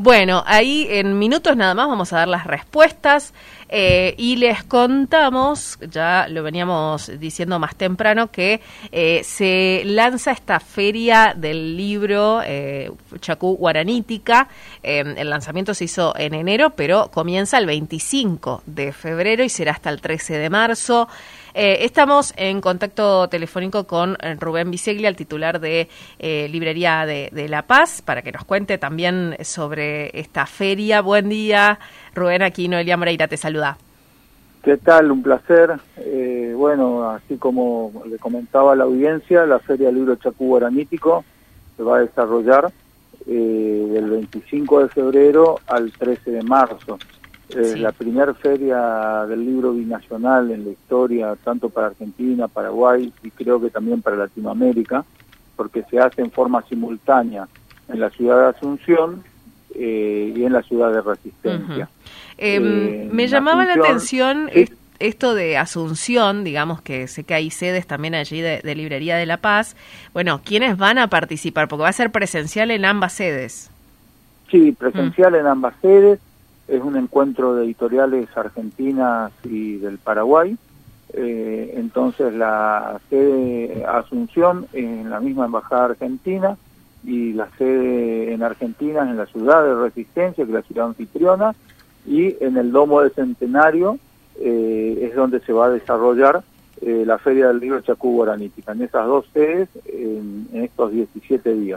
Bueno, ahí en minutos nada más vamos a dar las respuestas y les contamos, ya lo veníamos diciendo más temprano, que se lanza esta feria del libro Chacú Guaranítica. El lanzamiento se hizo en enero, pero comienza el 25 de febrero y será hasta el 13 de marzo. Estamos en contacto telefónico con Rubén Biseglia, el titular de Librería de La Paz, para que nos cuente también sobre esta feria. Buen día, Rubén, aquí Noelia Moreira te saluda. ¿Qué tal? Un placer. Bueno, así como le comentaba a la audiencia, la Feria del Libro Chacú Guaranítico se va a desarrollar del 25 de febrero al 13 de marzo. Sí. La primera feria del libro binacional en la historia, tanto para Argentina, Paraguay y creo que también para Latinoamérica, porque se hace en forma simultánea en la ciudad de Asunción y en la ciudad de Resistencia. Me llamaba la atención esto de Asunción, digamos que sé que hay sedes también allí de Librería de La Paz. Bueno, ¿quiénes van a participar? Porque va a ser presencial en ambas sedes. Sí, presencial en ambas sedes. Es un encuentro de editoriales argentinas y del Paraguay. Entonces la sede Asunción en la misma embajada argentina y la sede en Argentina en la ciudad de Resistencia, que es la ciudad anfitriona, y en el Domo del Centenario es donde se va a desarrollar la Feria del Libro Chacú Guaranítica, en esas dos sedes en estos 17 días.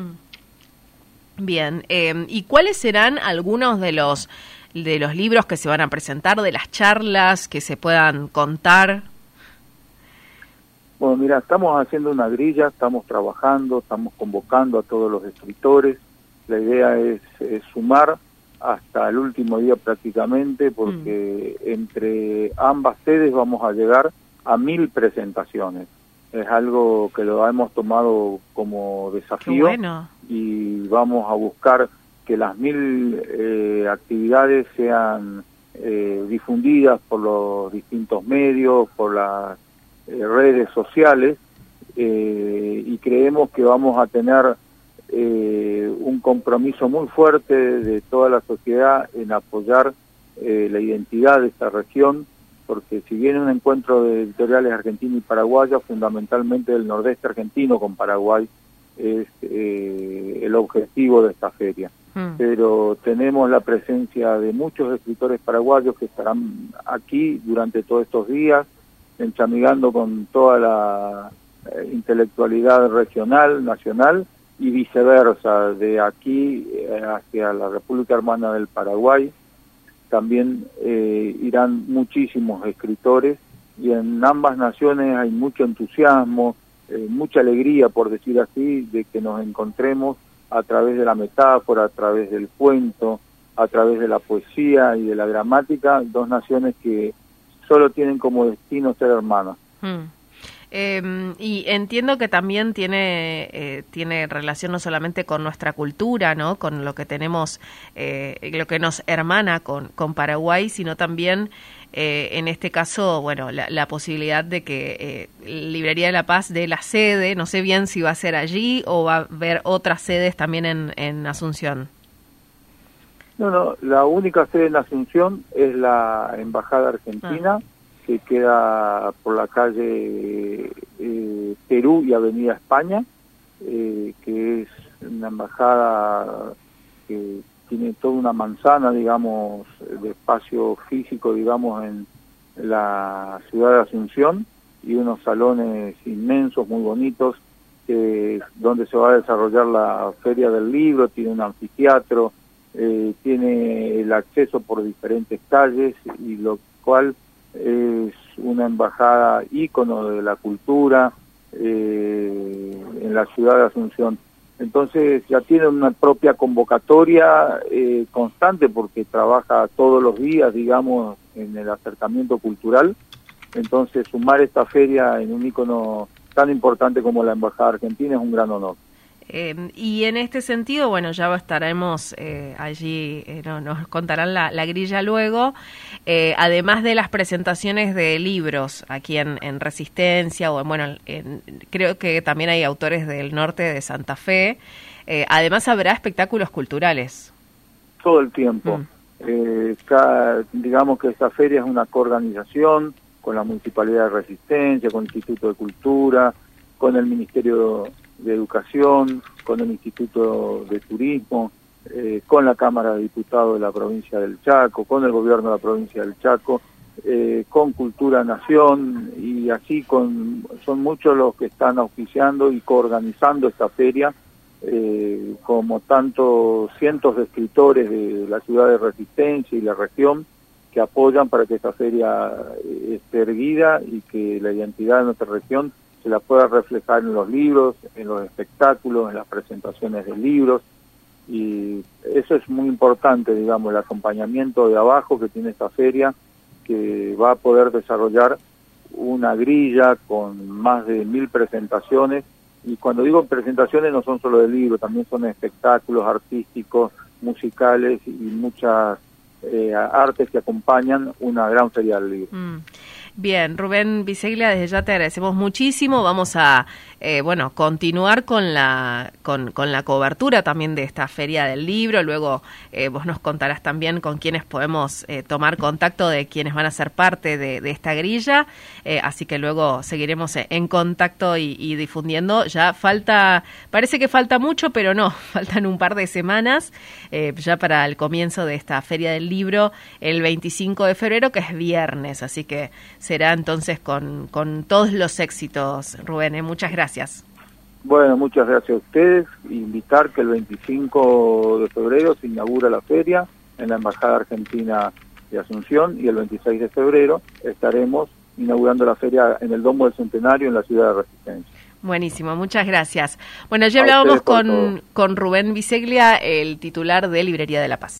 Bien, ¿y cuáles serán algunos de los libros que se van a presentar, de las charlas que se puedan contar? Bueno, mira, estamos haciendo una grilla, estamos trabajando, estamos convocando a todos los escritores. La idea es sumar hasta el último día prácticamente, porque entre ambas sedes vamos a llegar a 1000 presentaciones. Es algo que lo hemos tomado como desafío. Qué bueno. Y vamos a buscar que las 1000 actividades sean difundidas por los distintos medios, por las redes sociales, y creemos que vamos a tener un compromiso muy fuerte de toda la sociedad en apoyar la identidad de esta región, porque si bien un encuentro de editoriales argentinas y paraguayas, fundamentalmente del nordeste argentino con Paraguay, es el objetivo de esta feria. Pero tenemos la presencia de muchos escritores paraguayos que estarán aquí durante todos estos días, enchamigando con toda la intelectualidad regional, nacional, y viceversa, de aquí hacia la República Hermana del Paraguay. También irán muchísimos escritores, y en ambas naciones hay mucho entusiasmo, mucha alegría, por decir así, de que nos encontremos a través de la metáfora, a través del cuento, a través de la poesía y de la gramática, dos naciones que solo tienen como destino ser hermanas. Y entiendo que también tiene relación no solamente con nuestra cultura, ¿no? Con lo que tenemos, lo que nos hermana con Paraguay, sino también en este caso, bueno, la posibilidad de que Librería de La Paz dé la sede, no sé bien si va a ser allí o va a haber otras sedes también en Asunción. No, la única sede en Asunción es la Embajada Argentina, que queda por la calle Perú y Avenida España, que es una embajada que tiene toda una manzana, digamos, de espacio físico, digamos, en la ciudad de Asunción, y unos salones inmensos, muy bonitos, donde se va a desarrollar la Feria del Libro. Tiene un anfiteatro, tiene el acceso por diferentes calles, y lo cual es una embajada ícono de la cultura en la ciudad de Asunción. Entonces ya tiene una propia convocatoria constante, porque trabaja todos los días, digamos, en el acercamiento cultural. Entonces sumar esta feria en un ícono tan importante como la Embajada Argentina es un gran honor. Y en este sentido, bueno, ya estaremos allí, nos contarán la grilla luego, además de las presentaciones de libros aquí en Resistencia, o bueno, creo que también hay autores del norte de Santa Fe, además habrá espectáculos culturales. todo el tiempo. Digamos que esta feria es una coorganización con la Municipalidad de Resistencia, con el Instituto de Cultura, con el Ministerio de Educación, con el Instituto de Turismo, con la Cámara de Diputados de la provincia del Chaco, con el gobierno de la provincia del Chaco, con Cultura Nación, y así son muchos los que están auspiciando y coorganizando esta feria, como tantos cientos de escritores de la ciudad de Resistencia y la región que apoyan para que esta feria esté erguida y que la identidad de nuestra región se la pueda reflejar en los libros, en los espectáculos, en las presentaciones de libros. Y eso es muy importante, digamos, el acompañamiento de abajo que tiene esta feria, que va a poder desarrollar una grilla con más de 1000 presentaciones, y cuando digo presentaciones no son solo de libros, también son espectáculos artísticos, musicales y muchas artes que acompañan una gran feria del libro. Bien, Rubén Biseglia, desde ya te agradecemos muchísimo. Vamos a continuar con la cobertura también de esta Feria del Libro. Luego vos nos contarás también con quienes podemos tomar contacto, de quienes van a ser parte de esta grilla. Así que luego seguiremos en contacto y difundiendo. Ya parece que falta mucho, pero no, faltan un par de semanas ya para el comienzo de esta Feria del Libro, el 25 de febrero, que es viernes. Así que será entonces con todos los éxitos, Rubén. Muchas gracias. Bueno, muchas gracias a ustedes. Invitar que el 25 de febrero se inaugura la feria en la Embajada Argentina de Asunción, y el 26 de febrero estaremos inaugurando la feria en el Domo del Centenario en la ciudad de Resistencia. Buenísimo, muchas gracias. Bueno, ya hablábamos con Rubén Biseglia, el titular de Librería de la Paz.